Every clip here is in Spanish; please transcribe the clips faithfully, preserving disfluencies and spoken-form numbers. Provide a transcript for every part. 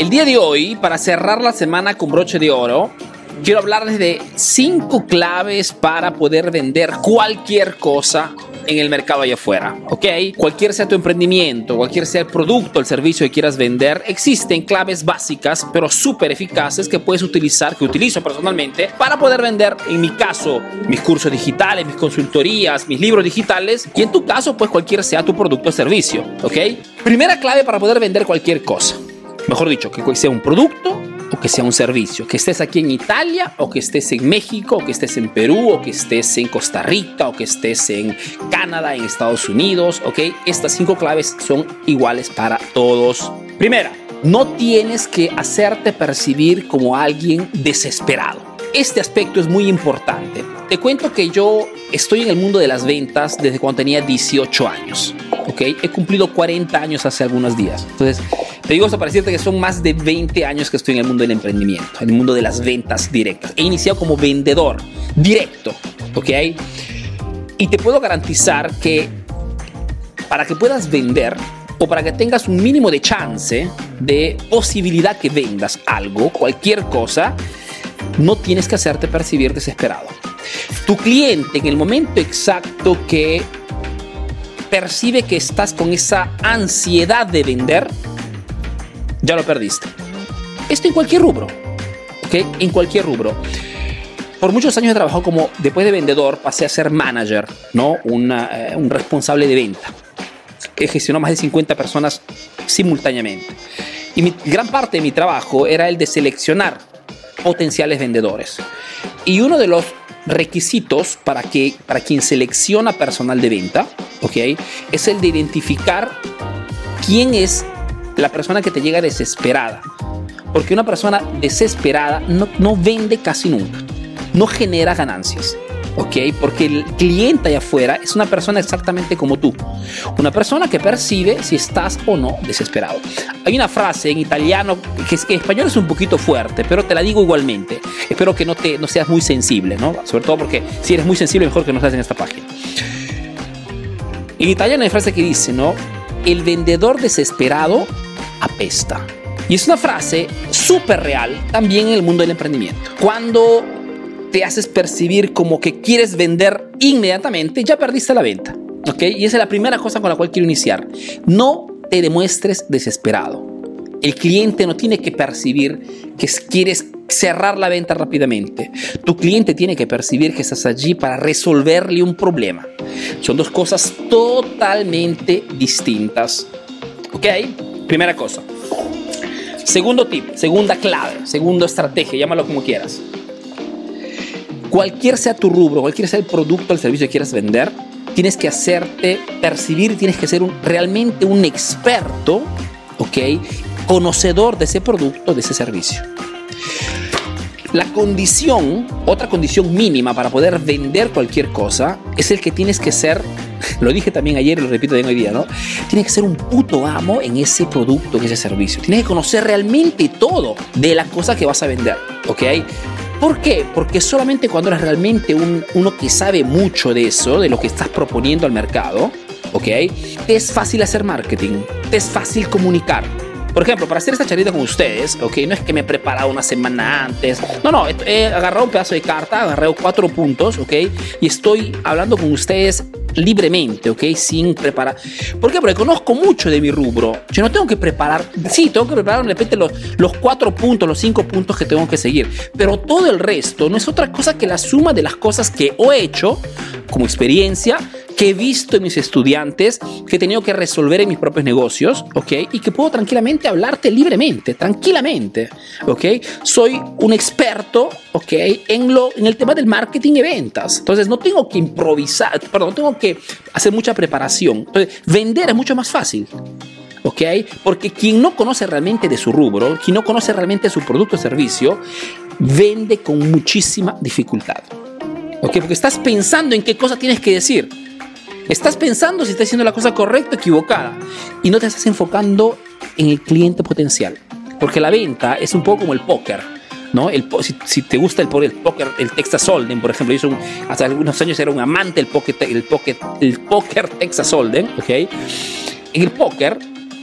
El día de hoy, para cerrar la semana con broche de oro, quiero hablarles de cinco claves para poder vender cualquier cosa en el mercado allá afuera, ¿ok? Cualquier sea tu emprendimiento, cualquier sea el producto o el servicio que quieras vender, existen claves básicas, pero súper eficaces que puedes utilizar, que utilizo personalmente, para poder vender, en mi caso, mis cursos digitales, mis consultorías, mis libros digitales, y en tu caso, pues cualquier sea tu producto o servicio, ¿ok? Primera clave para poder vender cualquier cosa. Mejor dicho, que sea un producto o que sea un servicio, que estés aquí en Italia o que estés en México o que estés en Perú o que estés en Costa Rica o que estés en Canadá, en Estados Unidos, ¿ok? Estas cinco claves son iguales para todos. Primera, no tienes que hacerte percibir como alguien desesperado. Este aspecto es muy importante. Te cuento que yo estoy en el mundo de las ventas desde cuando tenía dieciocho años, ¿ok? He cumplido cuarenta años hace algunos días. Entonces, te digo esto para decirte que son más de veinte años que estoy en el mundo del emprendimiento, en el mundo de las ventas directas. He iniciado como vendedor directo, ¿ok? Y te puedo garantizar que para que puedas vender o para que tengas un mínimo de chance de posibilidad que vendas algo, cualquier cosa, no tienes que hacerte percibir desesperado. Tu cliente, en el momento exacto que percibe que estás con esa ansiedad de vender, ya lo perdiste. Esto en cualquier rubro, ¿ok? En cualquier rubro. Por muchos años he trabajado como, después de vendedor, pasé a ser manager, ¿no? Una, eh, un responsable de venta. He gestionado más de cincuenta personas simultáneamente. Y mi, gran parte de mi trabajo era el de seleccionar potenciales vendedores. Y uno de los requisitos para, que, para quien selecciona personal de venta, ¿ok? Es el de identificar quién es la persona que te llega desesperada. Porque una persona desesperada no, no vende casi nunca. No genera ganancias. ¿Ok? Porque el cliente allá afuera es una persona exactamente como tú. Una persona que percibe si estás o no desesperado. Hay una frase en italiano que, es, que en español es un poquito fuerte, pero te la digo igualmente. Espero que no, te, no seas muy sensible, ¿no? Sobre todo porque si eres muy sensible, mejor que no estés en esta página. En italiano hay una frase que dice, ¿no? El vendedor desesperado apesta. Y es una frase súper real también en el mundo del emprendimiento. Cuando te haces percibir como que quieres vender inmediatamente, ya perdiste la venta, ¿ok? Y esa es la primera cosa con la cual quiero iniciar. No te demuestres desesperado. El cliente no tiene que percibir que quieres cerrar la venta rápidamente. Tu cliente tiene que percibir que estás allí para resolverle un problema. Son dos cosas totalmente distintas, ¿ok? Primera cosa. Segundo tip, segunda clave, segunda estrategia, llámalo como quieras. Cualquier sea tu rubro, cualquier sea el producto o el servicio que quieras vender, tienes que hacerte percibir, tienes que ser un, realmente un experto, ¿ok? Conocedor de ese producto, de ese servicio. La condición, otra condición mínima para poder vender cualquier cosa, es el que tienes que ser, lo dije también ayer y lo repito también hoy día, ¿no? Tienes que ser un puto amo en ese producto, en ese servicio. Tienes que conocer realmente todo de la cosa que vas a vender, ¿ok? ¿Por qué? Porque solamente cuando eres realmente un, uno que sabe mucho de eso, de lo que estás proponiendo al mercado, ¿ok? Te es fácil hacer marketing, te es fácil comunicar. Por ejemplo, para hacer esta charlita con ustedes, ¿ok? No es que me he preparado una semana antes. No, no, he, he agarrado un pedazo de carta, agarrado cuatro puntos, ¿ok? Y estoy hablando con ustedes libremente, ¿ok? Sin preparar. ¿Por qué? Porque conozco mucho de mi rubro. Yo no tengo que preparar. Sí, tengo que preparar de repente los, los cuatro puntos, los cinco puntos que tengo que seguir. Pero todo el resto no es otra cosa que la suma de las cosas que he hecho como experiencia, que he visto en mis estudiantes, que he tenido que resolver en mis propios negocios, ¿ok? Y que puedo tranquilamente hablarte libremente, tranquilamente, ¿ok? Soy un experto, ¿ok? En, lo, en el tema del marketing y ventas. Entonces no tengo que improvisar, perdón, no tengo que hacer mucha preparación. Entonces vender es mucho más fácil, ¿ok? Porque quien no conoce realmente de su rubro, quien no conoce realmente su producto o servicio, vende con muchísima dificultad, ¿ok? Porque estás pensando en qué cosa tienes que decir. Estás pensando si estás haciendo la cosa correcta o equivocada y no te estás enfocando en el cliente potencial. Porque la venta es un poco como el póker, ¿no? El, si, si te gusta el, el póker, el Texas Hold'em, por ejemplo, yo soy un, hasta algunos años era un amante del póker, el póker, el póker Texas Hold'em, ¿ok? En el póker,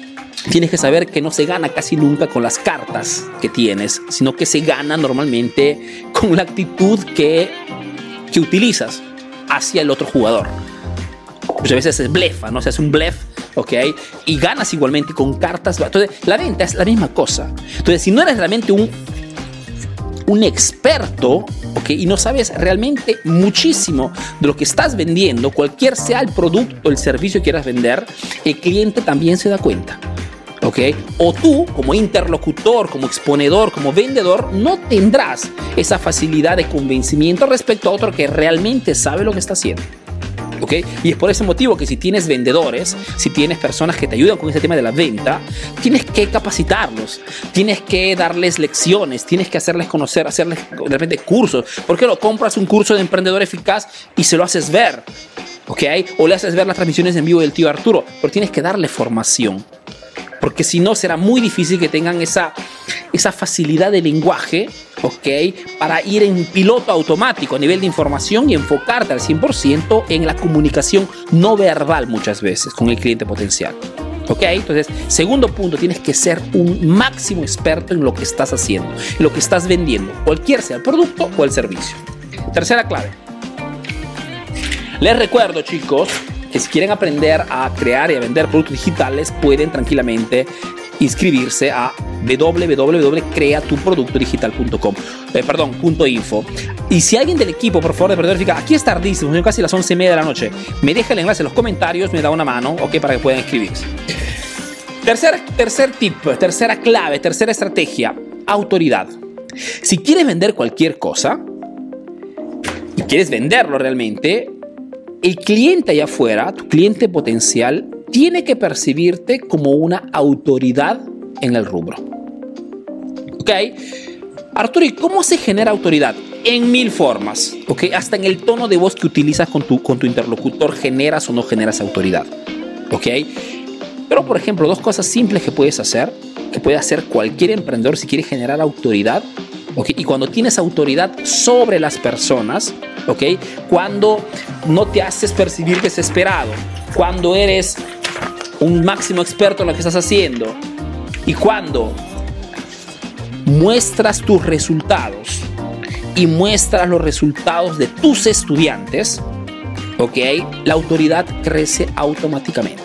tienes que saber que no se gana casi nunca con las cartas que tienes, sino que se gana normalmente con la actitud que, que utilizas hacia el otro jugador. Muchas veces es blefa, ¿no? Se hace un blef, ¿ok? Y ganas igualmente con cartas. Entonces, la venta es la misma cosa. Entonces, si no eres realmente un, un experto, ¿ok? Y no sabes realmente muchísimo de lo que estás vendiendo, cualquier sea el producto, el servicio que quieras vender, el cliente también se da cuenta. ¿Ok? O tú, como interlocutor, como exponedor, como vendedor, no tendrás esa facilidad de convencimiento respecto a otro que realmente sabe lo que está haciendo. ¿Ok? Y es por ese motivo que si tienes vendedores, si tienes personas que te ayudan con ese tema de la venta, tienes que capacitarlos, tienes que darles lecciones, tienes que hacerles conocer, hacerles de repente cursos. ¿Por qué no compras un curso de emprendedor eficaz y se lo haces ver? ¿Ok? O le haces ver las transmisiones en vivo del tío Arturo, pero tienes que darle formación. Porque si no, será muy difícil que tengan esa, esa facilidad de lenguaje, ¿ok? Para ir en piloto automático a nivel de información y enfocarte al cien por ciento en la comunicación no verbal muchas veces con el cliente potencial. ¿Ok? Entonces, segundo punto, tienes que ser un máximo experto en lo que estás haciendo, en lo que estás vendiendo, cualquier sea el producto o el servicio. Tercera clave. Les recuerdo, chicos, que si quieren aprender a crear y a vender productos digitales, pueden tranquilamente inscribirse a w w w punto crea tu producto digital punto com, eh, perdón, punto info. Y si alguien del equipo, por favor, de Emprendedor Eficaz, aquí es tardísimo, son casi las once y media de la noche, me deja el enlace en los comentarios, me da una mano, ok, para que puedan inscribirse. Tercer, tercer tip, tercera clave, tercera estrategia, autoridad. Si quieres vender cualquier cosa y quieres venderlo realmente, el cliente allá afuera, tu cliente potencial, tiene que percibirte como una autoridad en el rubro. ¿Ok? Arturo, ¿y cómo se genera autoridad? En mil formas. ¿Ok? Hasta en el tono de voz que utilizas con tu, con tu interlocutor, generas o no generas autoridad. ¿Ok? Pero, por ejemplo, dos cosas simples que puedes hacer, que puede hacer cualquier emprendedor si quiere generar autoridad. ¿Okay? Y cuando tienes autoridad sobre las personas, ¿okay? Cuando no te haces percibir desesperado, cuando eres un máximo experto en lo que estás haciendo y cuando muestras tus resultados y muestras los resultados de tus estudiantes, ¿okay? La autoridad crece automáticamente.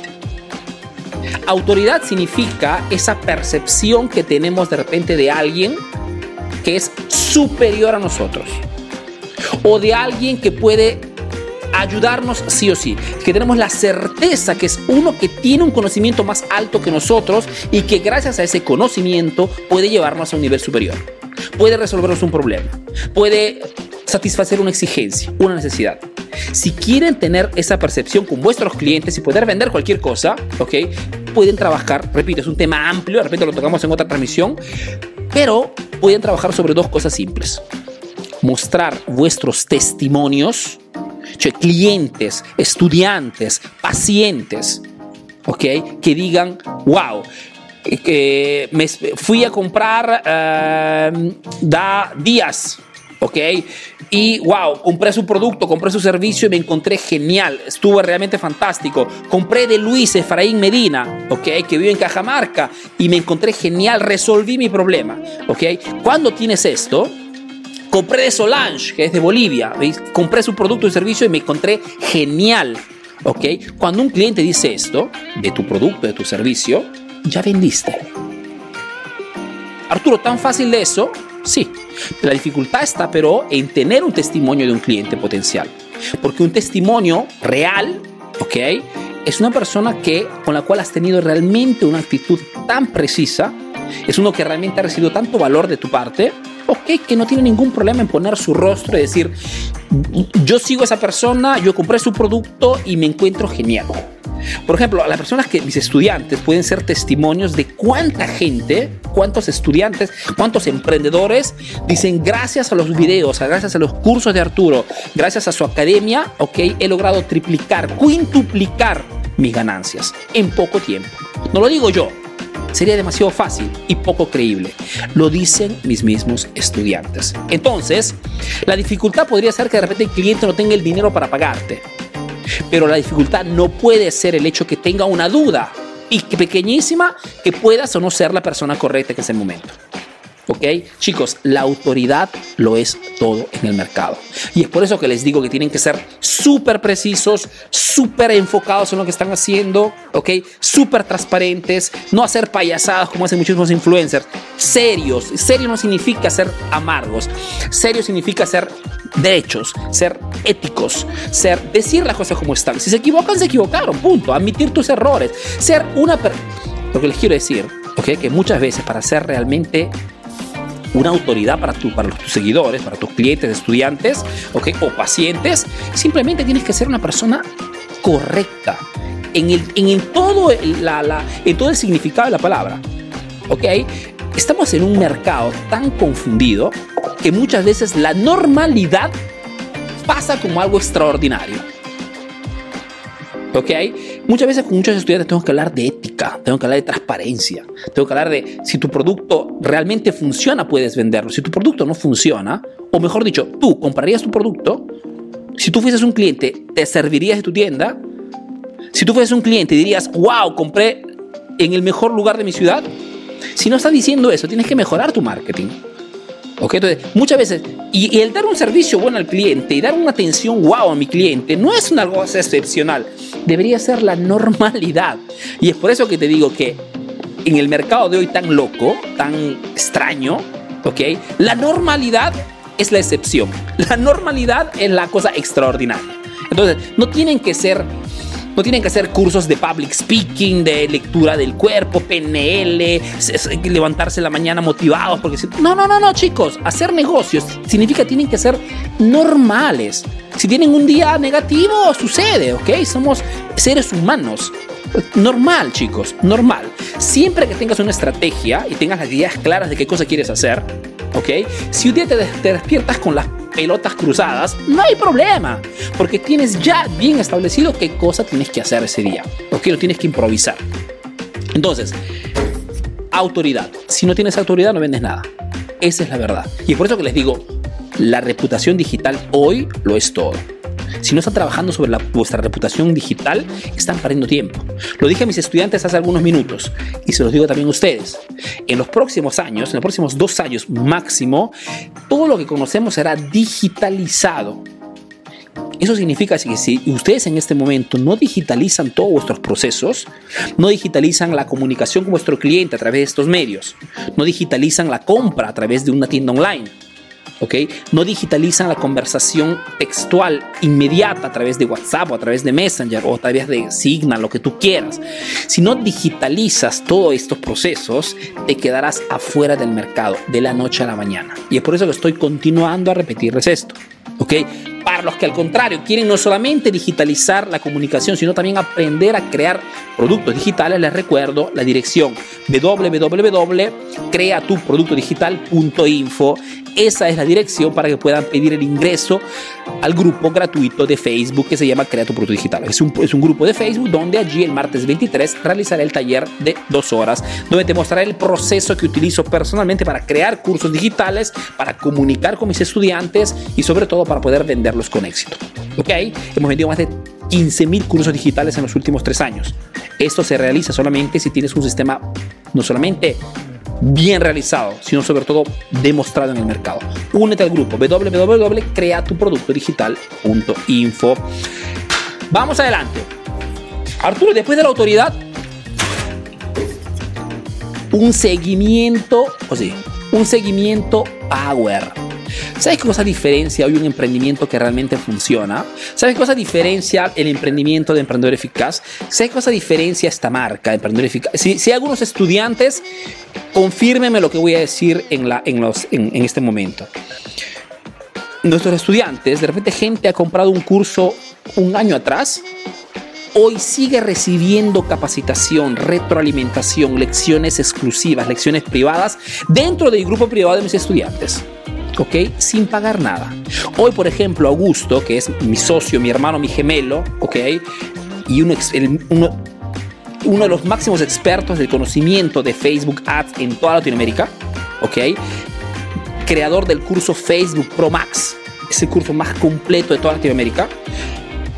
Autoridad significa esa percepción que tenemos de repente de alguien que es superior a nosotros, o de alguien que puede ayudarnos sí o sí, que tenemos la certeza que es uno que tiene un conocimiento más alto que nosotros y que gracias a ese conocimiento puede llevarnos a un nivel superior, puede resolvernos un problema, puede satisfacer una exigencia, una necesidad. Si quieren tener esa percepción con vuestros clientes y poder vender cualquier cosa, ¿ok? Pueden trabajar, repito, es un tema amplio, de repente lo tocamos en otra transmisión, pero pueden trabajar sobre dos cosas simples. Mostrar vuestros testimonios, clientes, estudiantes, pacientes, ¿ok? Que digan, wow, eh, me fui a comprar uh, da días, ¿ok? Y wow, compré su producto, compré su servicio y me encontré genial, estuvo realmente fantástico. Compré de Luis Efraín Medina, ¿ok? Que vive en Cajamarca y me encontré genial, resolví mi problema, ¿ok? Cuando tienes esto, compré de Solange, que es de Bolivia, ¿veis? Compré su producto y servicio y me encontré genial, ¿ok? Cuando un cliente dice esto, de tu producto, de tu servicio, ya vendiste. Arturo, ¿tan fácil de eso? Sí, la dificultad está pero en tener un testimonio de un cliente potencial, porque un testimonio real, ¿ok? Es una persona que, con la cual has tenido realmente una actitud tan precisa, es uno que realmente ha recibido tanto valor de tu parte, ok, que no tiene ningún problema en poner su rostro y decir, yo sigo a esa persona, yo compré su producto y me encuentro genial. Por ejemplo, las personas que, mis estudiantes, pueden ser testimonios de cuánta gente, cuántos estudiantes, cuántos emprendedores dicen, gracias a los videos, gracias a los cursos de Arturo, gracias a su academia, ok, he logrado triplicar, quintuplicar mis ganancias en poco tiempo. No lo digo yo, sería demasiado fácil y poco creíble. Lo dicen mis mismos estudiantes. Entonces, la dificultad podría ser que de repente el cliente no tenga el dinero para pagarte. Pero la dificultad no puede ser el hecho que tenga una duda pequeñísima que puedas o no ser la persona correcta en ese momento. ¿Ok? Chicos, la autoridad lo es todo en el mercado. Y es por eso que les digo que tienen que ser súper precisos, súper enfocados en lo que están haciendo, ¿ok? Súper transparentes, no hacer payasadas como hacen muchísimos influencers. Serios. Serio no significa ser amargos. Serio significa ser derechos, ser éticos, ser, decir las cosas como están. Si se equivocan, se equivocaron, punto. Admitir tus errores. Ser una persona... Lo que les quiero decir, ¿ok? Que muchas veces para ser realmente una autoridad para, tu, para tus seguidores, para tus clientes, estudiantes, ¿okay? O pacientes, simplemente tienes que ser una persona correcta en, el, en, el todo, el, la, la, en todo el significado de la palabra. ¿Okay? Estamos en un mercado tan confundido que muchas veces la normalidad pasa como algo extraordinario. ¿Ok? Muchas veces con muchos estudiantes tengo que hablar de ética, tengo que hablar de transparencia, tengo que hablar de si tu producto realmente funciona, puedes venderlo. Si tu producto no funciona, o mejor dicho, tú comprarías tu producto. Si tú fueses un cliente, ¿te servirías de tu tienda? Si tú fueses un cliente, dirías, wow, compré en el mejor lugar de mi ciudad. Si no estás diciendo eso, tienes que mejorar tu marketing. ¿Ok? Entonces, muchas veces, y, y el dar un servicio bueno al cliente y dar una atención wow a mi cliente no es una cosa excepcional, debería ser la normalidad. Y es por eso que te digo que en el mercado de hoy tan loco, tan extraño, ¿ok? La normalidad es la excepción. La normalidad es la cosa extraordinaria. Entonces, no tienen que ser... No tienen que hacer cursos de public speaking, de lectura del cuerpo, P N L, levantarse en la mañana motivados. Porque si... No, no, no, no, chicos. Hacer negocios significa que tienen que ser normales. Si tienen un día negativo, sucede, ¿ok? Somos seres humanos. Normal, chicos, normal. Siempre que tengas una estrategia y tengas las ideas claras de qué cosa quieres hacer, ¿ok? Si un día te, te despiertas con las pelotas cruzadas, no hay problema, porque tienes ya bien establecido qué cosa tienes que hacer ese día, ¿ok? No tienes que improvisar. Entonces, autoridad. Si no tienes autoridad, no vendes nada. Esa es la verdad. Y es por eso que les digo, la reputación digital hoy lo es todo. Si no están trabajando sobre la, vuestra reputación digital, están perdiendo tiempo. Lo dije a mis estudiantes hace algunos minutos y se los digo también a ustedes. En los próximos años, en los próximos dos años máximo, todo lo que conocemos será digitalizado. Eso significa que si ustedes en este momento no digitalizan todos vuestros procesos, no digitalizan la comunicación con vuestro cliente a través de estos medios, no digitalizan la compra a través de una tienda online, ¿okay? No digitalizan la conversación textual inmediata a través de WhatsApp o a través de Messenger o a través de Signal, lo que tú quieras. Si no digitalizas todos estos procesos, te quedarás afuera del mercado de la noche a la mañana. Y es por eso que estoy continuando a repetirles esto, ¿ok? Para los que al contrario quieren no solamente digitalizar la comunicación, sino también aprender a crear productos digitales, les recuerdo la dirección doble u doble u doble u punto crea tu producto digital punto info. Esa es la dirección para que puedan pedir el ingreso al grupo gratuito de Facebook que se llama Crea tu Producto Digital. Es un, es un grupo de Facebook donde allí el martes veintitrés realizaré el taller de dos horas, donde te mostraré el proceso que utilizo personalmente para crear cursos digitales, para comunicar con mis estudiantes y sobre todo para poder venderlos con éxito. ¿Ok? Hemos vendido más de quince mil cursos digitales en los últimos tres años. Esto se realiza solamente si tienes un sistema no solamente bien realizado, sino sobre todo demostrado en el mercado. Únete al grupo doble u doble u doble u punto crea tu producto digital punto info. Vamos adelante. Arturo, después de la autoridad, un seguimiento, o sí, un seguimiento power. ¿Sabes qué cosa diferencia hoy un emprendimiento que realmente funciona? ¿Sabes qué cosa diferencia el emprendimiento de Emprendedor Eficaz? ¿Sabes qué cosa diferencia esta marca de Emprendedor Eficaz? Si, si hay algunos estudiantes, confírmeme lo que voy a decir en, la, en, los, en, en este momento. Nuestros estudiantes, de repente gente ha comprado un curso un año atrás, hoy sigue recibiendo capacitación, retroalimentación, lecciones exclusivas, lecciones privadas dentro del grupo privado de mis estudiantes. ¿Ok? Sin pagar nada. Hoy, por ejemplo, Augusto, que es mi socio, mi hermano, mi gemelo, ¿ok? Y uno, el, uno, uno de los máximos expertos del conocimiento de Facebook Ads en toda Latinoamérica, ¿ok? Creador del curso Facebook Pro Max, es el curso más completo de toda Latinoamérica.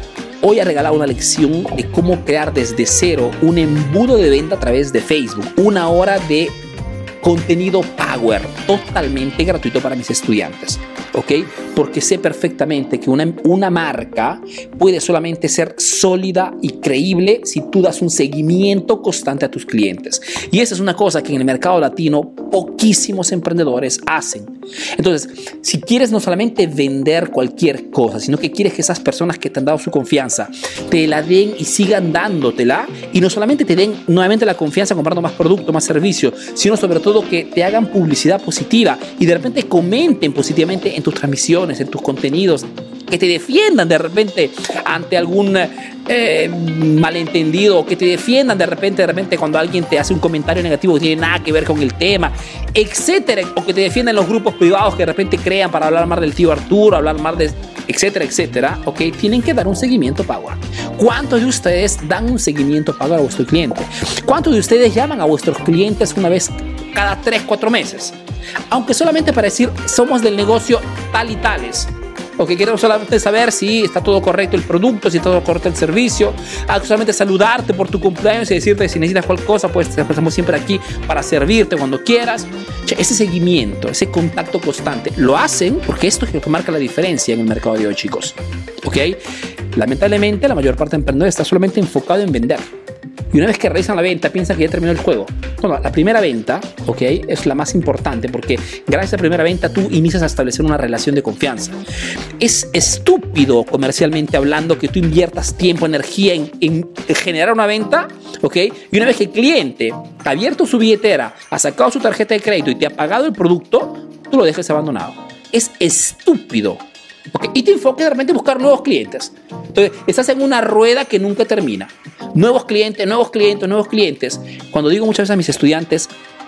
hoy he regalado una lección de cómo crear desde cero un embudo de venta a través de Facebook. Una hora de contenido power totalmente gratuito para mis estudiantes, ¿ok? Porque sé perfectamente que una, una marca puede solamente ser sólida y creíble si tú das un seguimiento constante a tus clientes. Y esa es una cosa que en el mercado latino poquísimos emprendedores hacen. Entonces, si quieres no solamente vender cualquier cosa, sino que quieres que esas personas que te han dado su confianza te la den y sigan dándotela, y no solamente te den nuevamente la confianza comprando más producto, más servicio, sino sobre todo que te hagan publicidad positiva y de repente comenten positivamente en tus transmisiones, en tus contenidos, que te defiendan de repente ante algún eh, malentendido, o que te defiendan de repente, de repente cuando alguien te hace un comentario negativo que tiene nada que ver con el tema, etcétera, o que te defiendan los grupos privados que de repente crean para hablar más del tío Arturo, hablar más de etcétera, etcétera, ok, tienen que dar un seguimiento power. ¿Cuántos de ustedes dan un seguimiento power a vuestro cliente? ¿Cuántos de ustedes llaman a vuestros clientes una vez cada tres, cuatro meses? Aunque solamente para decir, somos del negocio tal y tales. Ok, queremos solamente saber si está todo correcto el producto, si está todo correcto el servicio. Ah, solamente saludarte por tu cumpleaños y decirte si necesitas cualquier cosa, pues estamos siempre aquí para servirte cuando quieras. Ese seguimiento, ese contacto constante, lo hacen porque esto es lo que marca la diferencia en el mercado de hoy, chicos. Ok, lamentablemente la mayor parte de emprendedores está solamente enfocado en vender. Y una vez que realizan la venta, piensan que ya terminó el juego. No, no, la primera venta, ok, es la más importante porque gracias a la primera venta tú inicias a establecer una relación de confianza. Es estúpido comercialmente hablando que tú inviertas tiempo, energía en, en generar una venta, ok, y una vez que el cliente ha abierto su billetera, ha sacado su tarjeta de crédito y te ha pagado el producto, tú lo dejes abandonado. Es estúpido. Okay. Y te enfoques de repente en buscar nuevos clientes. Entonces, estás en una rueda que nunca termina. Nuevos clientes, nuevos clientes, nuevos clientes. Cuando digo muchas veces a mis estudiantes,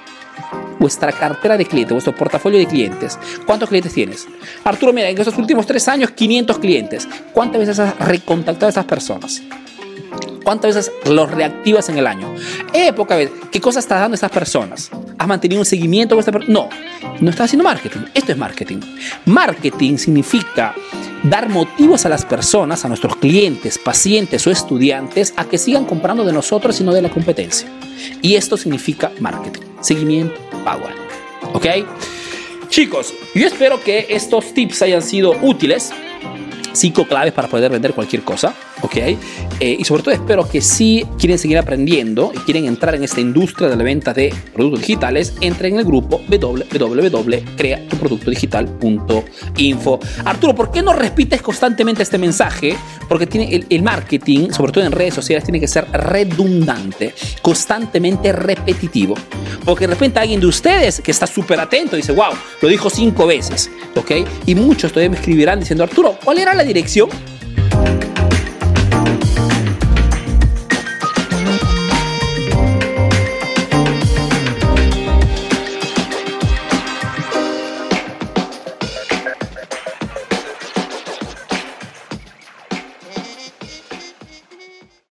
vuestra cartera de clientes, vuestro portafolio de clientes, ¿cuántos clientes tienes? Arturo, mira, en estos últimos tres años, quinientos clientes. ¿Cuántas veces has recontactado a esas personas? ¿Cuántas veces los reactivas en el año? Eh, poca vez. ¿Qué cosas estás dando a estas personas? ¿Has mantenido un seguimiento con esta persona? No, no estás haciendo marketing. Esto es marketing. Marketing significa dar motivos a las personas, a nuestros clientes, pacientes o estudiantes, a que sigan comprando de nosotros y no de la competencia. Y esto significa marketing, seguimiento, power. ¿Ok? Chicos, yo espero que estos tips hayan sido útiles. Cinco claves para poder vender cualquier cosa, ¿ok? Eh, y sobre todo espero que si quieren seguir aprendiendo y quieren entrar en esta industria de la venta de productos digitales, entren en el grupo w w w punto crea tu producto digital punto info. Arturo, ¿por qué no repites constantemente este mensaje? Porque tiene el, el marketing, sobre todo en redes sociales, tiene que ser redundante, constantemente repetitivo. Porque de repente alguien de ustedes que está súper atento dice, wow, lo dijo cinco veces, ¿ok? Y muchos todavía me escribirán diciendo, Arturo, ¿cuál era la dirección?